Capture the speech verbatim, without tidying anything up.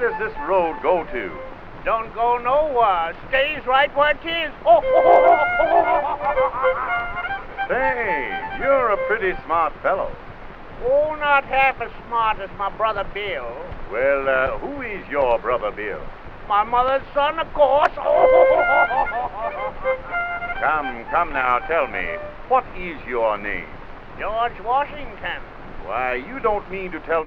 does this road go to? Don't go nowhere. Stays right where it is. Say, you're a pretty smart fellow. Oh, not half as smart as my brother Bill. Well, uh, who is your brother Bill? My mother's son, of course. Come, come now, tell me, what is your name? George Washington. Why, you don't mean to tell me